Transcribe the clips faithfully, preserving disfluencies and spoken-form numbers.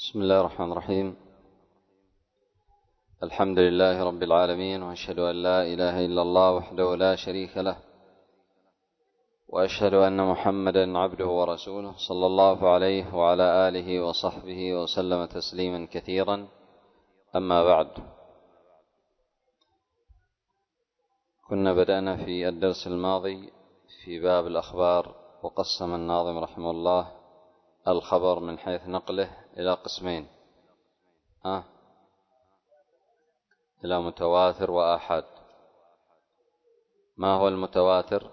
بسم الله الرحمن الرحيم. الحمد لله رب العالمين، وأشهد أن لا إله إلا الله وحده لا شريك له، وأشهد أن محمدا عبده ورسوله صلى الله عليه وعلى آله وصحبه وسلم تسليما كثيرا. أما بعد، كنا بدأنا في الدرس الماضي في باب الأخبار، وقسم الناظم رحمه الله الخبر من حيث نقله إلى قسمين، ها إلى متواتر وآحاد. ما هو المتواتر؟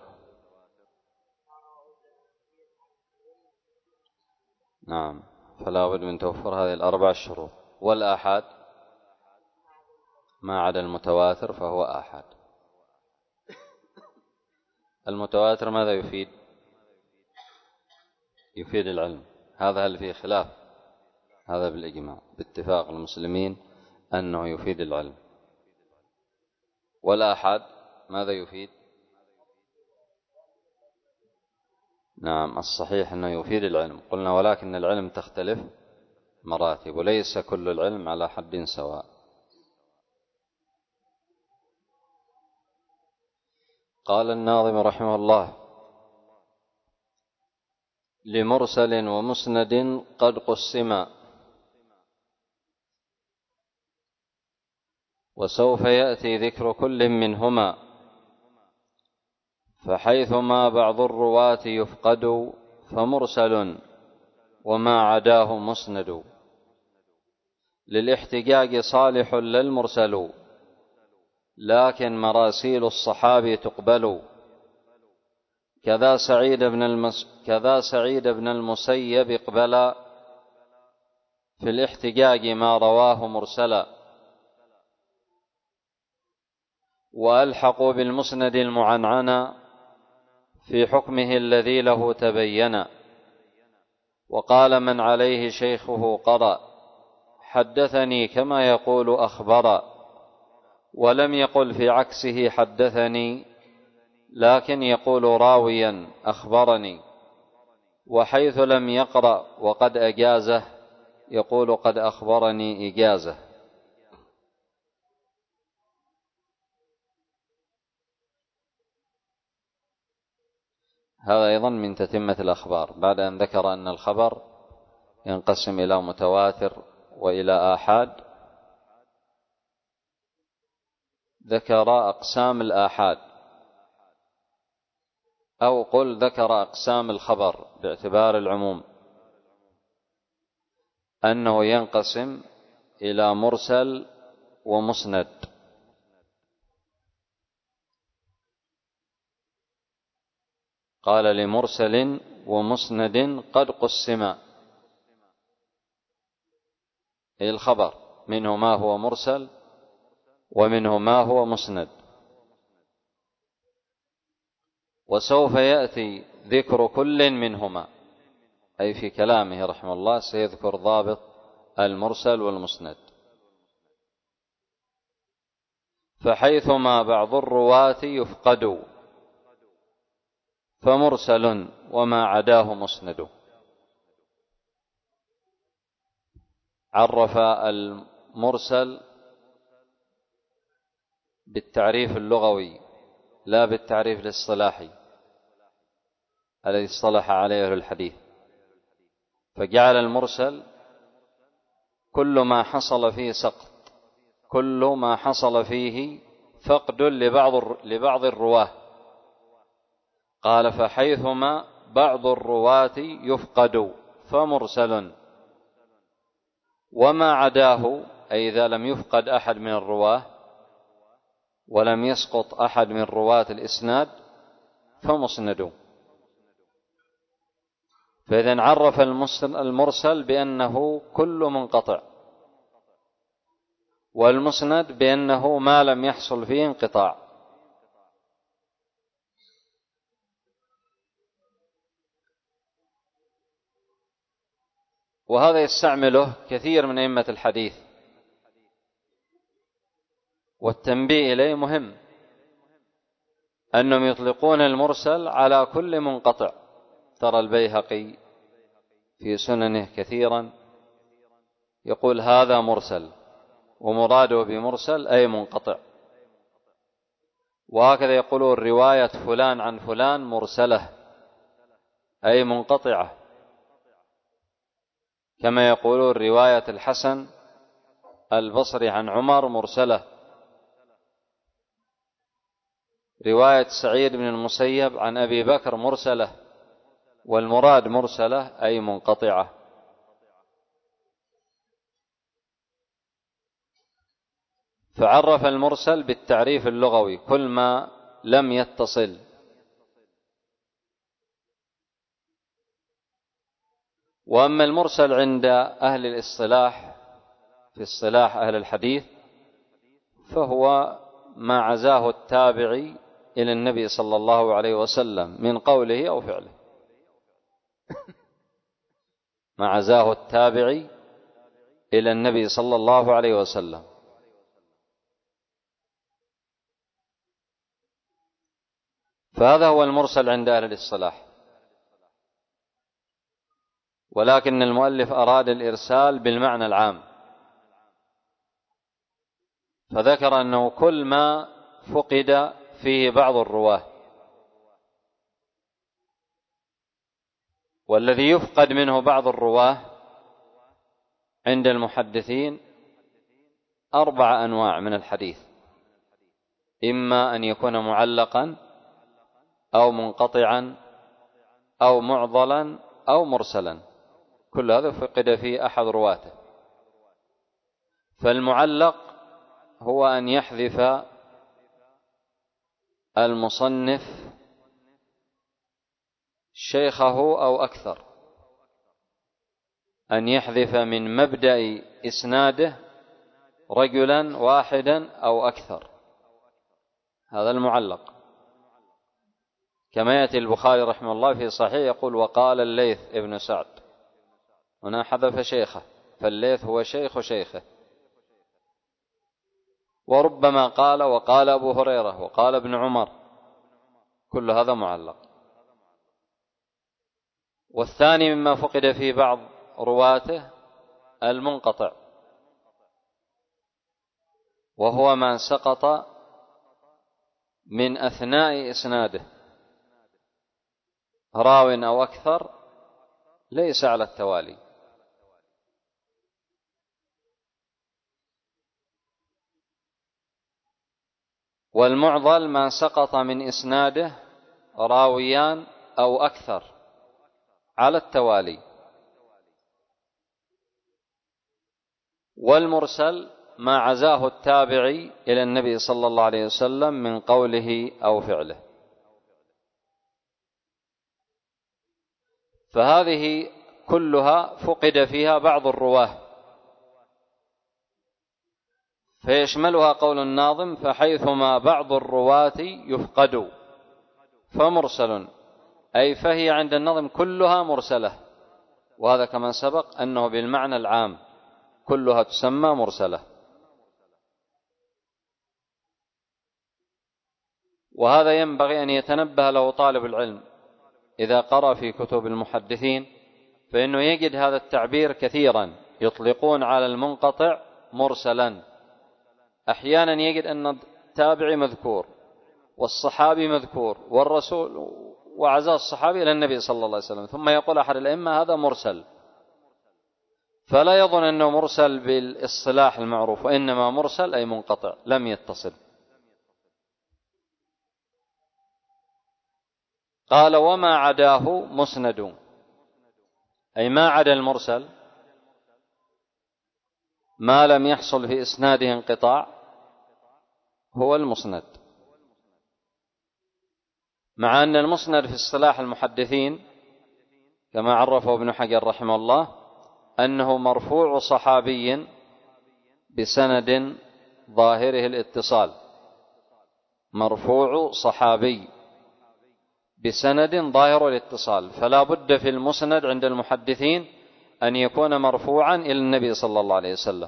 نعم، فلا بد من توفر هذه الأربع الشروط. والآحاد ما عدا المتواتر فهو آحاد. المتواتر ماذا يفيد؟ يفيد العلم. هذا هل فيه خلاف؟ هذا بالإجماع باتفاق المسلمين أنه يفيد العلم. والآحاد ماذا يفيد؟ نعم، الصحيح أنه يفيد العلم. قلنا ولكن العلم تختلف مراتب، وليس كل العلم على حد سواء. قال الناظم رحمه الله: لمرسل ومسند قد قسما، وسوف يأتي ذكر كل منهما، فحيثما بعض الرواة يفقد فمرسل وما عداه مسند. للاحتجاج صالح للمرسل، لكن مراسيل الصحابي تقبل. كذا سعيد بن المس... كذا سعيد بن المسيب اقبلا، في الاحتجاج ما رواه مرسلا. وألحقوا بالمسند المعنعن، في حكمه الذي له تبين. وقال من عليه شيخه قرأ، حدثني كما يقول أخبر. ولم يقل في عكسه حدثني، لكن يقول راويا أخبرني. وحيث لم يقرأ وقد أجازه، يقول قد أخبرني إجازة. هذا أيضا من تتمة الأخبار، بعد أن ذكر أن الخبر ينقسم إلى متواتر وإلى آحاد، ذكر أقسام الآحاد، أو قل ذكر أقسام الخبر باعتبار العموم، أنه ينقسم إلى مرسل ومسند. قال لمرسل ومسند قد قسما، أي الخبر منه ما هو مرسل ومنه ما هو مسند. وسوف يأتي ذكر كل منهما، أي في كلامه رحمه الله سيذكر ضابط المرسل والمسند. فحيثما بعض الرواة يفقد فمرسل وما عداه مسند. عرف المرسل بالتعريف اللغوي لا بالتعريف الاصطلاحي الذي اصطلح عليه أهل الحديث، فجعل المرسل كل ما حصل فيه سقط، كل ما حصل فيه فقد لبعض لبعض الرواه. قال فحيثما بعض الرواة يفقد فمرسل، وما عداه أي إذا لم يفقد أحد من الرواه ولم يسقط أحد من رواة الإسناد فمسند. فإذن عرف المرسل بأنه كل منقطع، والمسند بأنه ما لم يحصل فيه انقطاع. وهذا يستعمله كثير من أئمة الحديث، والتنبيه إليه مهم، أنهم يطلقون المرسل على كل منقطع. ترى البيهقي في سننه كثيرا يقول هذا مرسل، ومراده بمرسل أي منقطع. وهكذا يقولون رواية فلان عن فلان مرسلة أي منقطعة، كما يقولون رواية الحسن البصري عن عمر مرسلة، رواية سعيد بن المسيب عن أبي بكر مرسلة، والمراد مرسلة أي منقطعة. فعرف المرسل بالتعريف اللغوي كل ما لم يتصل. وأما المرسل عند أهل الاصطلاح في اصطلاح أهل الحديث فهو ما عزاه التابعي إلى النبي صلى الله عليه وسلم من قوله أو فعله، ما عزاه التابعي إلى النبي صلى الله عليه وسلم. فهذا هو المرسل عند أهل الاصطلاح. ولكن المؤلف أراد الإرسال بالمعنى العام، فذكر أنه كل ما فقد فيه بعض الرواه، والذي يفقد منه بعض الرواه عند المحدثين أربع أنواع من الحديث: إما أن يكون معلقا أو منقطعا أو معضلا أو مرسلا، كل هذا فقد فيه أحد رواته. فالمعلق هو أن يحذف المصنف شيخه أو أكثر، أن يحذف من مبدأ إسناده رجلا واحدا أو أكثر، هذا المعلق. كما يأتي البخاري رحمه الله في صحيح يقول وقال الليث ابن سعد، هنا حذف شيخه، فالليث هو شيخ شيخه. وربما قال وقال أبو هريرة وقال ابن عمر، كل هذا معلق. والثاني مما فقد في بعض رواته المنقطع، وهو من سقط من أثناء إسناده راو أو أكثر ليس على التوالي. والمعضل من سقط من إسناده راويان أو أكثر على التوالي. والمرسل ما عزاه التابعي إلى النبي صلى الله عليه وسلم من قوله أو فعله. فهذه كلها فقد فيها بعض الرواه، فيشملها قول الناظم فحيثما بعض الرواة يفقد فمرسل، أي فهي عند النظم كلها مرسلة. وهذا كما سبق أنه بالمعنى العام كلها تسمى مرسلة. وهذا ينبغي أن يتنبه له طالب العلم إذا قرأ في كتب المحدثين، فإنه يجد هذا التعبير كثيرا، يطلقون على المنقطع مرسلا. أحيانا يجد أن التابعي مذكور والصحابي مذكور والرسول وعزاء الصحابي إلى النبي صلى الله عليه وسلم، ثم يقول أحد الأئمة هذا مرسل، فلا يظن أنه مرسل بالاصطلاح المعروف، وإنما مرسل أي منقطع لم يتصل. قال وما عداه مسند، أي ما عدا المرسل ما لم يحصل في إسناده انقطاع هو المسند. مع أن المسند في اصطلاح المحدثين كما عرفه ابن حجر رحمه الله أنه مرفوع صحابي بسند ظاهره الاتصال، مرفوع صحابي بسند ظاهر الاتصال. فلا بد في المسند عند المحدثين أن يكون مرفوعا إلى النبي صلى الله عليه وسلم،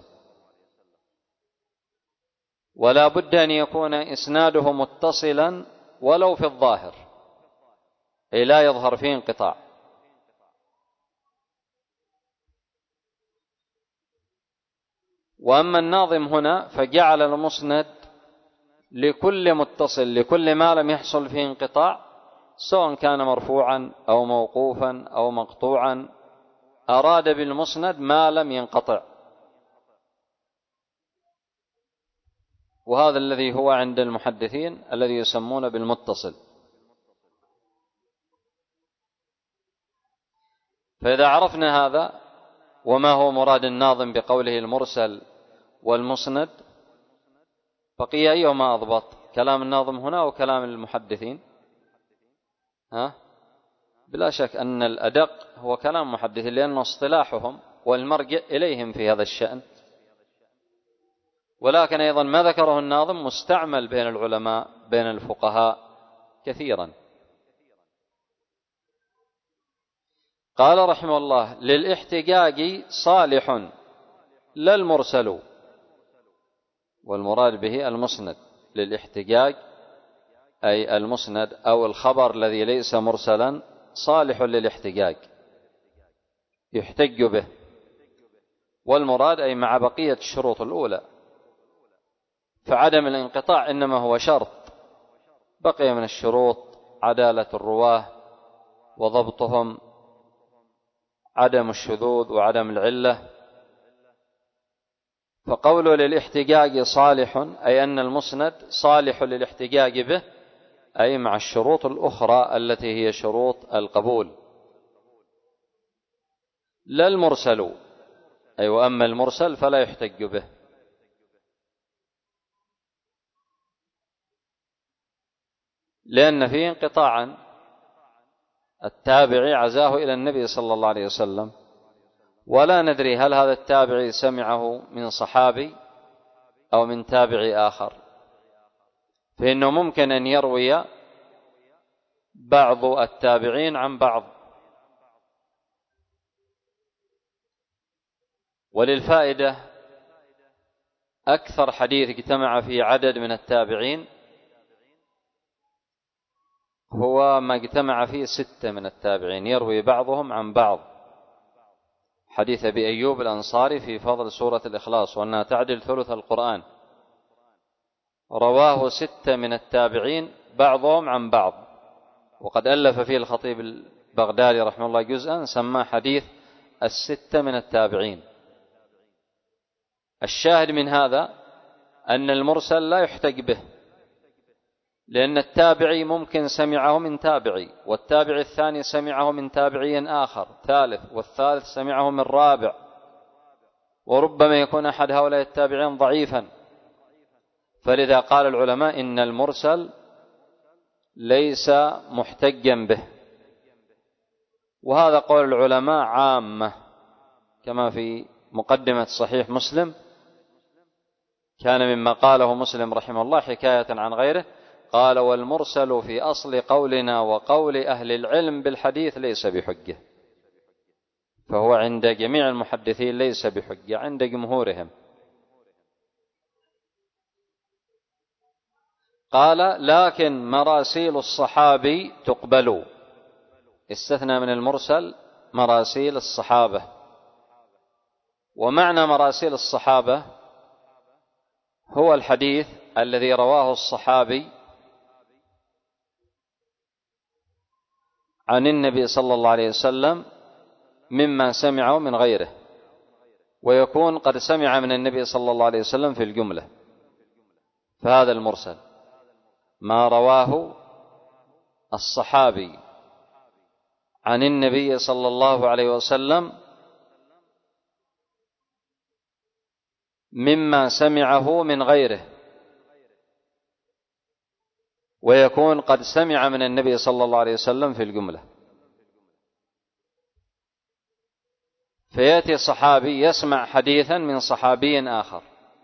ولا بد أن يكون إسناده متصلا ولو في الظاهر، أي لا يظهر فيه انقطاع. وأما الناظم هنا فجعل المسند لكل متصل، لكل ما لم يحصل فيه انقطاع، سواء كان مرفوعا أو موقوفا أو مقطوعا، أراد بالمسند ما لم ينقطع. وهذا الذي هو عند المحدثين الذي يسمون بالمتصل. فإذا عرفنا هذا وما هو مراد الناظم بقوله المرسل والمسند، بقي أيهما أضبط، كلام الناظم هنا وكلام المحدثين؟ ها؟ بلا شك أن الأدق هو كلام المحدثين، لأنه اصطلاحهم والمرجع إليهم في هذا الشأن. ولكن أيضا ما ذكره الناظم مستعمل بين العلماء بين الفقهاء كثيرا. قال رحمه الله: للاحتجاج صالح لا المرسل، والمراد به المسند. للاحتجاج أي المسند أو الخبر الذي ليس مرسلا صالح للاحتجاج، يحتج به. والمراد أي مع بقية الشروط الأولى، فعدم الانقطاع إنما هو شرط، بقي من الشروط عدالة الرواه وضبطهم، عدم الشذوذ وعدم العلة. فقوله للاحتجاج صالح أي أن المسند صالح للاحتجاج به، أي مع الشروط الأخرى التي هي شروط القبول. لا المرسل أي وأما المرسل فلا يحتج به، لأن فيه انقطاعا، التابعي عزاه إلى النبي صلى الله عليه وسلم، ولا ندري هل هذا التابعي سمعه من صحابي أو من تابعي آخر، فإنه ممكن أن يروي بعض التابعين عن بعض. وللفائدة أكثر حديث اجتمع فيه عدد من التابعين هو ما اجتمع فيه ستة من التابعين يروي بعضهم عن بعض، حديث أبي أيوب الأنصاري في فضل سورة الإخلاص وأنها تعدل ثلث القرآن، رواه ستة من التابعين بعضهم عن بعض. وقد ألف فيه الخطيب البغدادي رحمه الله جزءا سماه حديث الستة من التابعين. الشاهد من هذا أن المرسل لا يحتج به، لأن التابعي ممكن سمعه من تابعي، والتابعي الثاني سمعه من تابعي آخر ثالث، والثالث سمعه من رابع، وربما يكون أحد هؤلاء التابعين ضعيفا. فلذا قال العلماء إن المرسل ليس محتجا به، وهذا قول العلماء عامة، كما في مقدمة صحيح مسلم كان مما قاله مسلم رحمه الله حكاية عن غيره، قال: والمرسل في أصل قولنا وقول أهل العلم بالحديث ليس بحجة. فهو عند جميع المحدثين ليس بحجة، عند جمهورهم. قال: لكن مراسيل الصحابي تقبل، استثنى من المرسل مراسيل الصحابة. ومعنى مراسيل الصحابة هو الحديث الذي رواه الصحابي عن النبي صلى الله عليه وسلم مما سمعه من غيره، ويكون قد سمع من النبي صلى الله عليه وسلم في الجملة، فهذا المرسل ما رواه الصحابي عن النبي صلى الله عليه وسلم مما سمعه من غيره، ويكون قد سمع من النبي صلى الله عليه وسلم في الجملة. فيأتي صحابي يسمع حديثا من صحابي آخر،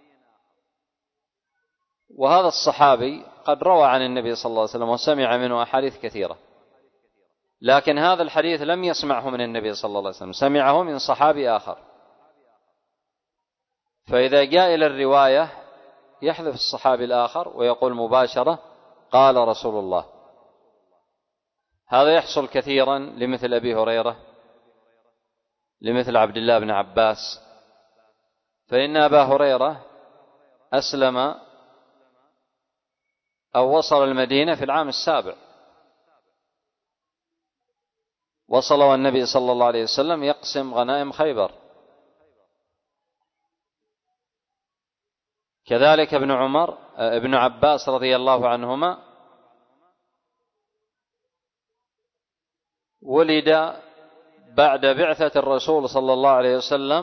وهذا الصحابي قد روى عن النبي صلى الله عليه وسلم وسمع منه أحاديث كثيرة، لكن هذا الحديث لم يسمعه من النبي صلى الله عليه وسلم، سمعه من صحابي آخر. فإذا جاء إلى الرواية يحذف الصحابي الآخر ويقول مباشرة: قال رسول الله. هذا يحصل كثيرا لمثل أبي هريرة، لمثل عبد الله بن عباس، فإن أبا هريرة أسلم أو وصل المدينة في العام السابع، وصل والنبي صلى الله عليه وسلم يقسم غنائم خيبر. كذلك ابن عمر ابن عباس رضي الله عنهما ولد بعد بعثة الرسول صلى الله عليه وسلم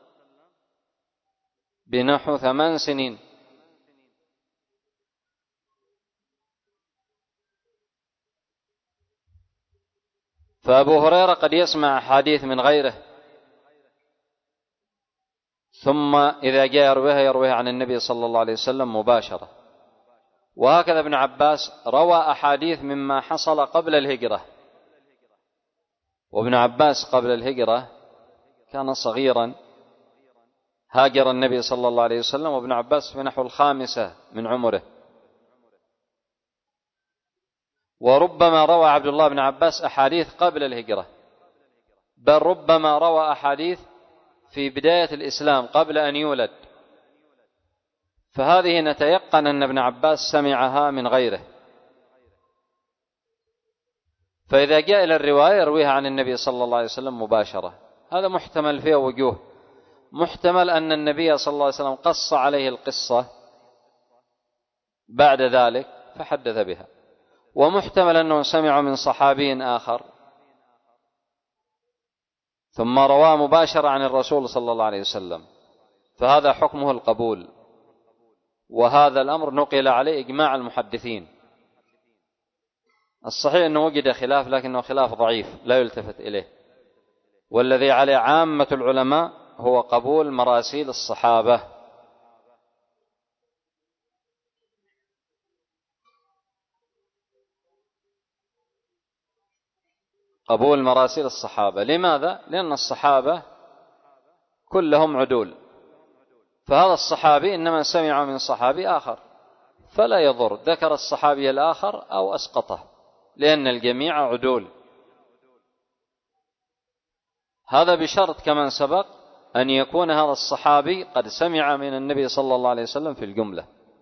بنحو ثمان سنين. فأبو هريرة قد يسمع أحاديث من غيره، ثم إذا جاء يرويها يرويها عن النبي صلى الله عليه وسلم مباشرة. وهكذا ابن عباس روى أحاديث مما حصل قبل الهجرة، وابن عباس قبل الهجرة كان صغيرا، هاجر النبي صلى الله عليه وسلم وابن عباس في نحو الخامسة من عمره. وربما روى عبد الله بن عباس أحاديث قبل الهجرة، بل ربما روى أحاديث في بداية الإسلام قبل أن يولد، فهذه نتيقن أن ابن عباس سمعها من غيره. فإذا جاء إلى الرواية يرويها عن النبي صلى الله عليه وسلم مباشرة. هذا محتمل فيه وجوه. محتمل أن النبي صلى الله عليه وسلم قص عليه القصة بعد ذلك فحدث بها، ومحتمل أنه سمع من صحابي آخر ثم رواه مباشرة عن الرسول صلى الله عليه وسلم، فهذا حكمه القبول. وهذا الأمر نقل عليه إجماع المحدثين. الصحيح أنه وجد خلاف، لكنه خلاف ضعيف لا يلتفت إليه، والذي عليه عامة العلماء هو قبول مراسيل الصحابة. قبول مراسيل الصحابة. لماذا؟ لأن الصحابة كلهم عدول، فهذا الصحابي إنما سمع من صحابي آخر، فلا يضر ذكر الصحابي الآخر أو أسقطه، لأن الجميع عدول. هذا بشرط كما سبق أن يكون هذا الصحابي قد سمع من النبي صلى الله عليه وسلم في الجملة.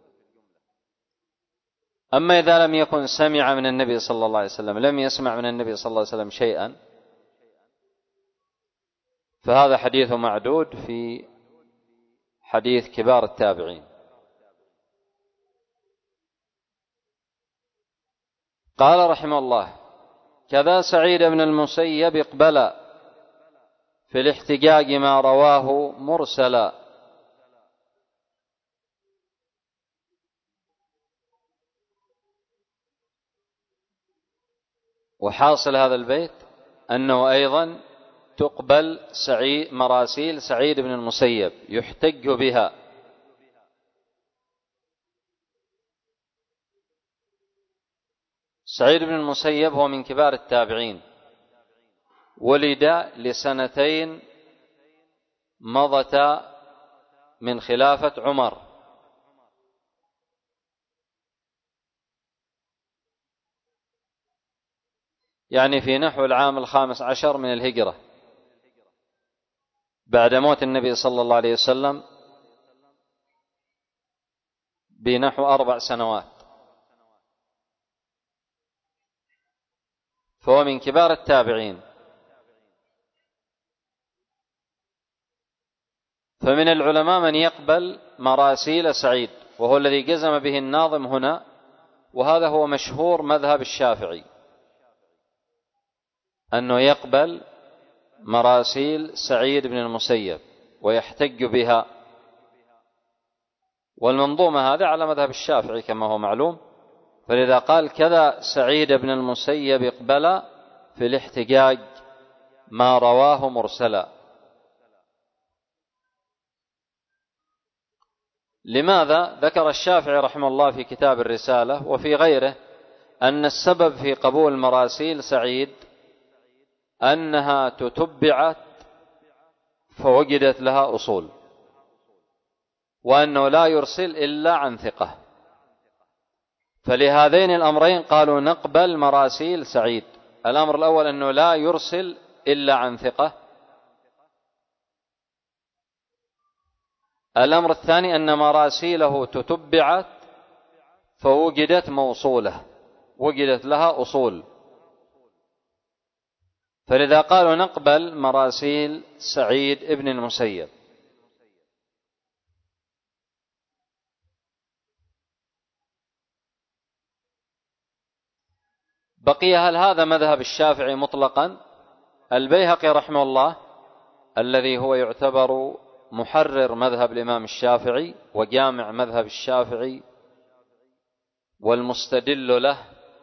أما إذا لم يكن سمع من النبي صلى الله عليه وسلم، لم يسمع من النبي صلى الله عليه وسلم شيئا، فهذا حديث معدود في حديث كبار التابعين. قال رحمه الله: كذا سعيد بن المسيب اقبل في الاحتجاج ما رواه مرسلا. وحاصل هذا البيت أنه أيضا تقبل سعيد مراسيل سعيد بن المسيب يحتج بها. سعيد بن المسيب هو من كبار التابعين، ولد لسنتين مضتا من خلافة عمر، يعني في نحو العام الخامس عشر من الهجرة بعد موت النبي صلى الله عليه وسلم بنحو أربع سنوات، فهو من كبار التابعين. فمن العلماء من يقبل مراسيل سعيد، وهو الذي جزم به الناظم هنا، وهذا هو مشهور مذهب الشافعي أنه يقبل مراسيل سعيد بن المسيب ويحتج بها. والمنظومة هذا على مذهب الشافعي كما هو معلوم، فلذا قال: كذا سعيد بن المسيب اقبل في الاحتجاج ما رواه مرسلا. لماذا؟ ذكر الشافعي رحمه الله في كتاب الرسالة وفي غيره أن السبب في قبول مراسيل سعيد أنها تتبعت فوجدت لها أصول، وأنه لا يرسل إلا عن ثقة. فلهذين الأمرين قالوا نقبل مراسيل سعيد. الأمر الأول أنه لا يرسل إلا عن ثقة، الأمر الثاني أن مراسيله تتبعت فوجدت موصولة، وجدت لها أصول، فلذا قالوا نقبل مراسيل سعيد ابن المسيب. بقي هل هذا مذهب الشافعي مطلقا؟ البيهقي رحمه الله الذي هو يعتبر محرر مذهب الإمام الشافعي وجامع مذهب الشافعي والمستدل له،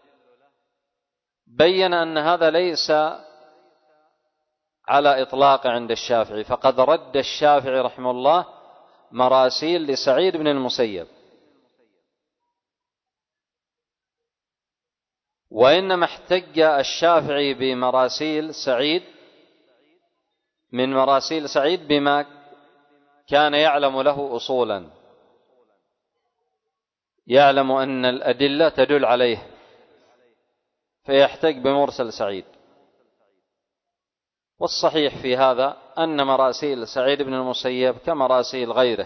بين أن هذا ليس على إطلاق عند الشافعي، فقد رد الشافعي رحمه الله مراسيل لسعيد بن المسيب، وإنما احتج الشافعي بمراسيل سعيد من مراسيل سعيد بما كان يعلم له أصولا، يعلم أن الأدلة تدل عليه، فيحتج بمرسل سعيد. والصحيح في هذا أن مراسيل سعيد بن المسيب كمراسيل غيره،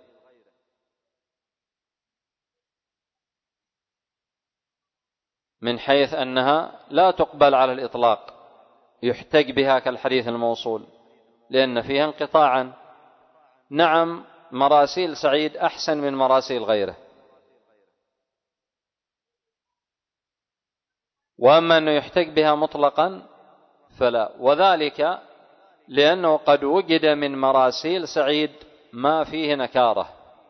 من حيث أنها لا تقبل على الإطلاق، يحتج بها كالحديث الموصول لأن فيها انقطاعا. نعم مراسيل سعيد أحسن من مراسيل غيره، وأما أنه يحتج بها مطلقا فلا، وذلك لأنه قد وجد من مراسيل سعيد ما فيه نكارة،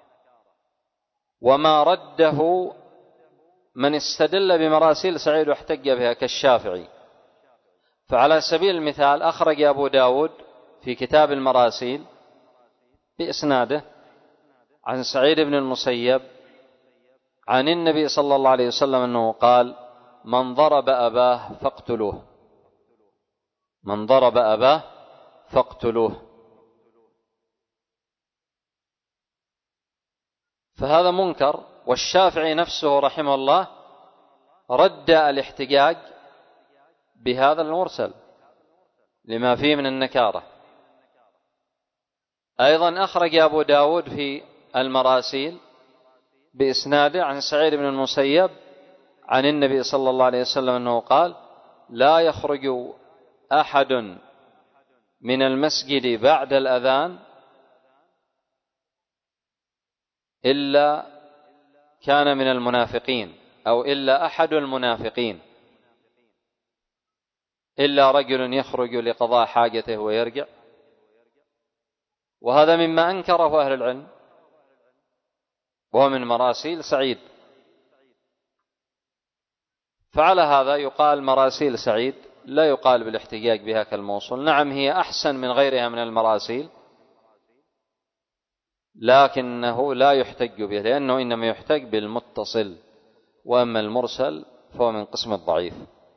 وما رده من استدل بمراسيل سعيد واحتج بها كالشافعي. فعلى سبيل المثال أخرج أبو داود في كتاب المراسيل بإسناده عن سعيد بن المسيب عن النبي صلى الله عليه وسلم أنه قال: من ضرب أباه فاقتلوه، من ضرب أباه فاقتلوه. فهذا منكر، والشافعي نفسه رحمه الله رد الاحتجاج بهذا المرسل لما فيه من النكارة. أيضا أخرج أبو داود في المراسيل بإسناده عن سعيد بن المسيب عن النبي صلى الله عليه وسلم أنه قال: لا يخرج أحد من المسجد بعد الأذان إلا كان من المنافقين، أو إلا أحد المنافقين، إلا رجل يخرج لقضاء حاجته ويرجع. وهذا مما أنكره أهل العلم، وهو من مراسيل سعيد. فعلى هذا يقال مراسيل سعيد لا يقال بالاحتجاج بها كالموصول. نعم هي أحسن من غيرها من المراسيل، لكنه لا يحتج به، لأنه إنما يحتج بالمتصل، وأما المرسل فهو من قسم الضعيف.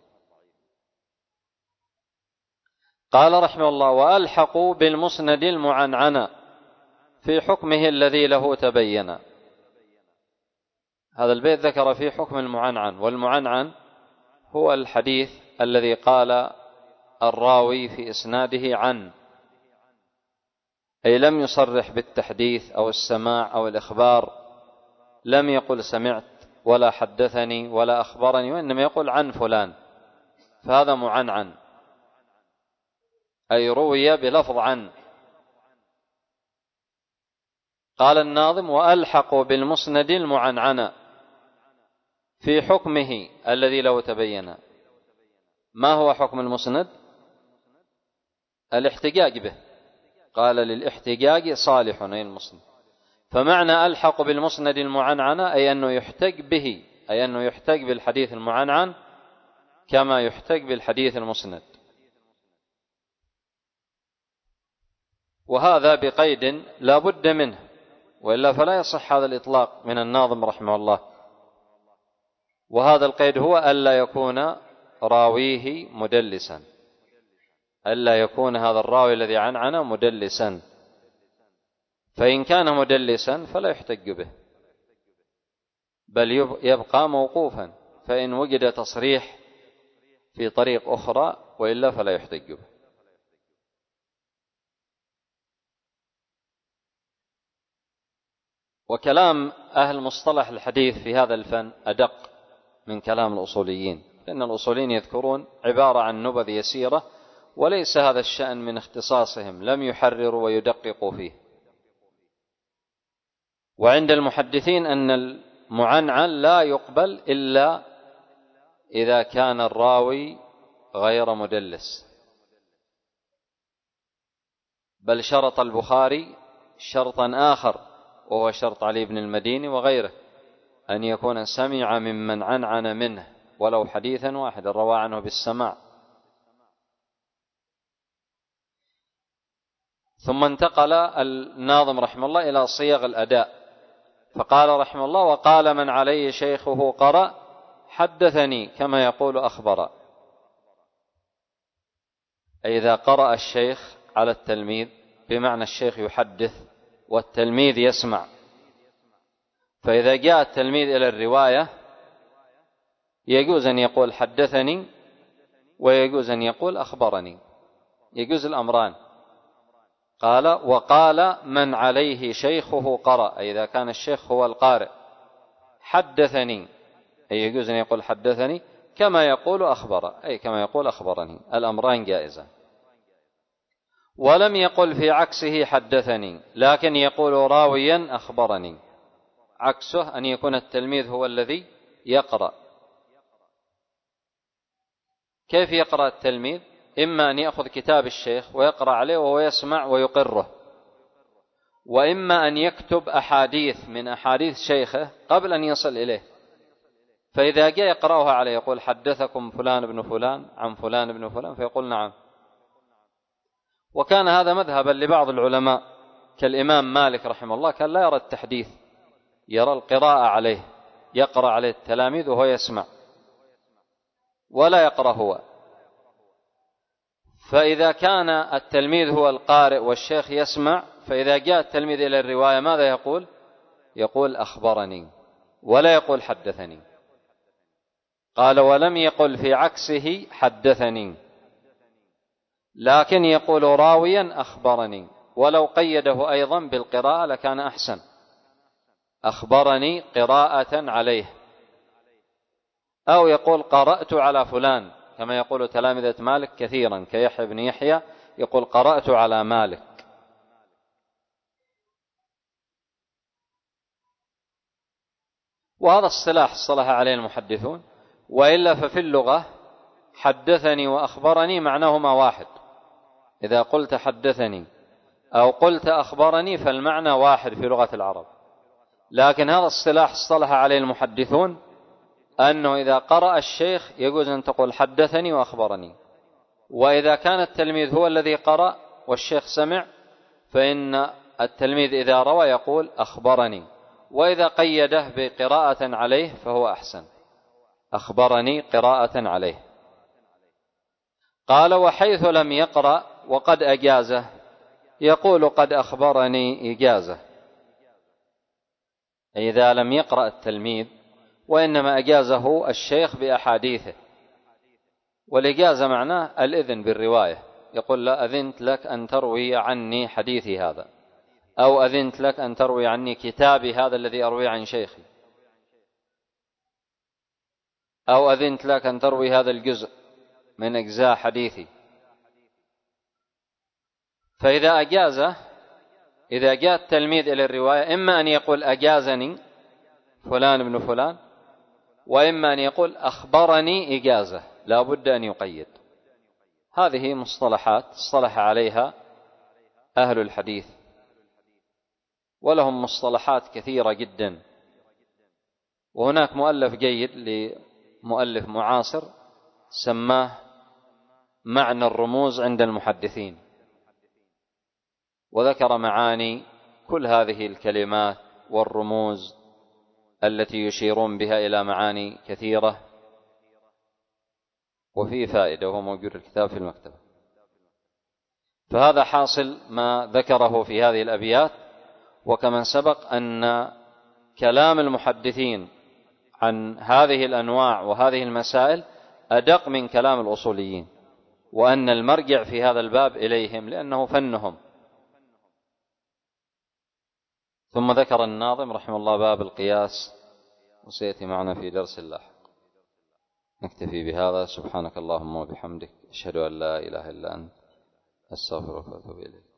قال رحمه الله: وألحقوا بالمسند المعنعن في حكمه الذي له تبين. هذا البيت ذكر فيه حكم المعنعن، والمعنعن هو الحديث الذي قال الراوي في إسناده عن، أي لم يصرح بالتحديث أو السماع أو الإخبار، لم يقل سمعت ولا حدثني ولا أخبرني، وإنما يقول عن فلان، فهذا معنعن، أي روي بلفظ عن. قال الناظم: وألحق بالمسند المعنعن في حكمه الذي له تبين. ما هو حكم المسند؟ الاحتجاج به، قال للاحتجاج صالح أي المسند. فمعنى ألحق بالمسند المعنعن أي أنه يحتج به، أي أنه يحتج بالحديث المعنعن كما يحتج بالحديث المسند. وهذا بقيد لا بد منه، وإلا فلا يصح هذا الإطلاق من الناظم رحمه الله. وهذا القيد هو ألا يكون راويه مدلسا، ألا يكون هذا الراوي الذي عنعن مدلسا، فإن كان مدلسا فلا يحتج به، بل يبقى موقوفا، فإن وجد تصريح في طريق أخرى وإلا فلا يحتج به. وكلام أهل مصطلح الحديث في هذا الفن أدق من كلام الأصوليين، لأن الأصوليين يذكرون عبارة عن نبذ يسيرة، وليس هذا الشأن من اختصاصهم، لم يحرروا ويدققوا فيه. وعند المحدثين أن المعنعن لا يقبل إلا إذا كان الراوي غير مدلس، بل شرط البخاري شرطا آخر وهو شرط علي بن المديني وغيره، أن يكون سمع ممن عنعن منه ولو حديثا واحدا روى عنه بالسماع. ثم انتقل الناظم رحمه الله إلى صيغ الأداء، فقال رحمه الله: وقال من عليه شيخه قرأ حدثني كما يقول أخبر. أي إذا قرأ الشيخ على التلميذ، بمعنى الشيخ يحدث والتلميذ يسمع، فإذا جاء التلميذ إلى الرواية يجوز أن يقول حدثني ويجوز أن يقول أخبرني، يجوز الأمران. قال: وقال من عليه شيخه قرأ، أي إذا كان الشيخ هو القارئ. حدثني، أي يجوز أن يقول حدثني كما يقول أخبر، أي كما يقول أخبرني، الأمران جائزة. ولم يقل في عكسه حدثني، لكن يقول راويا أخبرني، عكسه أن يكون التلميذ هو الذي يقرأ. كيف يقرأ التلميذ؟ إما أن يأخذ كتاب الشيخ ويقرأ عليه وهو يسمع ويقره، وإما أن يكتب أحاديث من أحاديث شيخه قبل أن يصل إليه، فإذا جاء يقرأها عليه يقول حدثكم فلان بن فلان عن فلان بن فلان، فيقول نعم. وكان هذا مذهبا لبعض العلماء كالإمام مالك رحمه الله، كان لا يرى التحديث، يرى القراءة عليه، يقرأ عليه التلاميذ وهو يسمع ولا يقرأ هو. فإذا كان التلميذ هو القارئ والشيخ يسمع، فإذا جاء التلميذ إلى الرواية ماذا يقول؟ يقول أخبرني ولا يقول حدثني. قال: ولم يقل في عكسه حدثني، لكن يقول راويا أخبرني، ولو قيده أيضا بالقراءة لكان أحسن، أخبرني قراءة عليه، أو يقول قرأت على فلان، كما يقول تلامذة مالك كثيرا كيحيى بن يحيى، يقول قرأت على مالك. وهذا الصلاح اصطلح عليه المحدثون، وإلا ففي اللغة حدثني وأخبرني معناهما واحد، إذا قلت حدثني أو قلت أخبرني فالمعنى واحد في لغة العرب. لكن هذا الصلاح اصطلح عليه المحدثون أنه إذا قرأ الشيخ يجوز أن تقول حدثني وأخبرني، وإذا كان التلميذ هو الذي قرأ والشيخ سمع فإن التلميذ إذا روى يقول أخبرني، وإذا قيده بقراءة عليه فهو أحسن، أخبرني قراءة عليه. قال: وحيث لم يقرأ وقد أجازه، يقول قد أخبرني إجازة، إذا لم يقرأ التلميذ وإنما أجازه الشيخ بأحاديثه، والإجازة معناه الإذن بالرواية، يقول: لا أذنت لك أن تروي عني حديثي هذا، أو أذنت لك أن تروي عني كتابي هذا الذي أروي عن شيخي، أو أذنت لك أن تروي هذا الجزء من أجزاء حديثي. فإذا أجازه، إذا جاء التلميذ إلى الرواية إما أن يقول أجازني فلان بن فلان، وإما أن يقول أخبرني إجازة، لا بد أن يقيد. هذه مصطلحات اصطلح عليها أهل الحديث، ولهم مصطلحات كثيرة جدا. وهناك مؤلف جيد لمؤلف معاصر سماه معنى الرموز عند المحدثين، وذكر معاني كل هذه الكلمات والرموز التي يشيرون بها إلى معاني كثيرة، وفيه فائدة، وهو موجود الكتاب في المكتبة. فهذا حاصل ما ذكره في هذه الأبيات. وكما سبق أن كلام المحدثين عن هذه الأنواع وهذه المسائل أدق من كلام الأصوليين، وأن المرجع في هذا الباب إليهم لأنه فنهم. ثم ذكر الناظم رحمه الله باب القياس، وسيأتي معنا في درس لاحق. نكتفي بهذا. سبحانك اللهم وبحمدك، أشهد أن لا إله إلا أنت، أستغفرك وأتوب إليك.